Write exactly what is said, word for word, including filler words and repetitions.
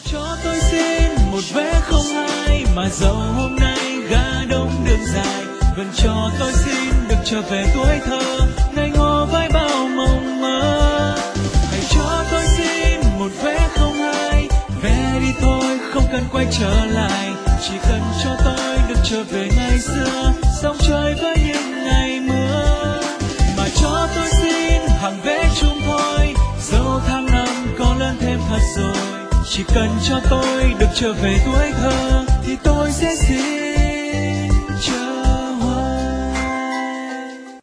cho tôi xin một vé không hai mà dẫu hôm nay ga đông đường dài, vẫn cho tôi xin được trở về tuổi thơ ngây ngô với bao mộng mơ. Hãy cho tôi xin một vé không hai, vé đi thôi không cần quay trở lại, chỉ cần cho tôi được trở về ngày xưa sóng chơi với những ngày mưa. Mà cho tôi xin hàng vé chung thôi, dẫu tháng năm có lớn thêm thật rồi, chỉ cần cho tôi được trở về tuổi thơ thì tôi sẽ xin.